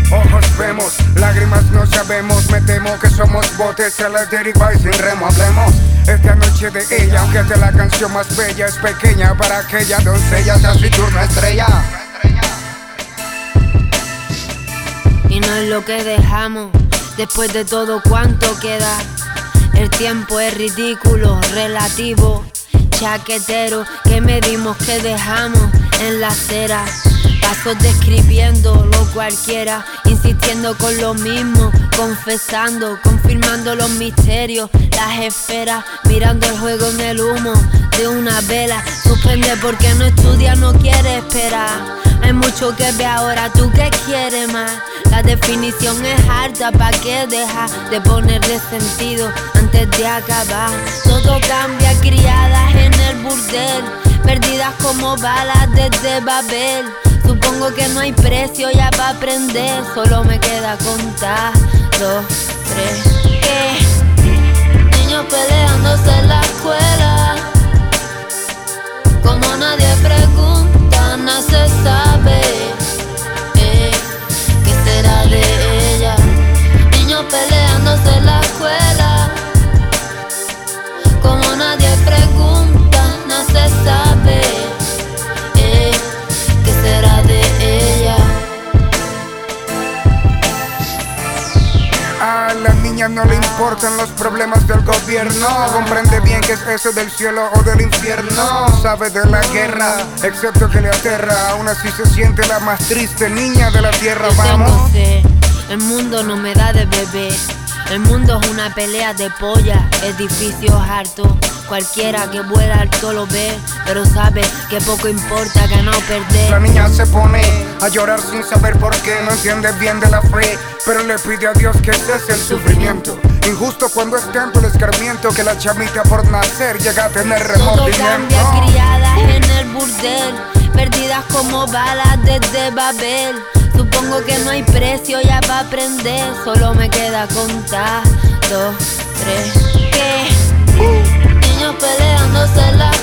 ojos vemos, lágrimas no sabemos. Me temo que somos botes a la deriva y sin remo. Hablemos esta noche de ella, aunque esta la canción más bella es pequeña para aquella doncella, sea su turno estrella. Y no es lo que dejamos, después de todo cuánto queda. El tiempo es ridículo, relativo, chaquetero, que medimos, que dejamos en la acera. Pasos describiendo lo cualquiera, insistiendo con lo mismo, confesando, confirmando los misterios, las esferas, mirando el juego en el humo de una vela. Suspende porque no estudia, no quiere esperar. Hay mucho que ver ahora, ¿tú qué quieres más? La definición es harta, ¿pa' qué dejar de ponerle sentido antes de acabar? Todo cambia, criadas en el burdel, perdidas como balas desde Babel. Supongo que no hay precio ya pa' aprender, solo me queda contar 2, 3. Niños peleándose en la escuela, como nadie pregunta, no se sabe qué será de ella. Niños peleándose en la escuela, como nadie pregunta, no se sabe qué será de ella. A la niña no le importan los problemas del gobierno. Comprende bien que es eso del cielo o del infierno. Sabe de la guerra, excepto que le aterra. Aún así se siente la más triste niña de la tierra. Vamos. El mundo no me da de bebé. El mundo es una pelea de polla, edificios hartos. Cualquiera que vuela alto lo ve, pero sabe que poco importa ganar o perder. La niña se pone a llorar sin saber por qué. No entiende bien de la fe, pero le pide a Dios que cese el sufrimiento. Injusto cuando es tanto el escarmiento que la chamita por nacer llega a tener remordimiento. Todo cambia, criadas en el burdel, perdidas como balas desde Babel. Supongo que no hay precio ya pa' aprender, solo me queda contar 2, 3. Niños peleándose en la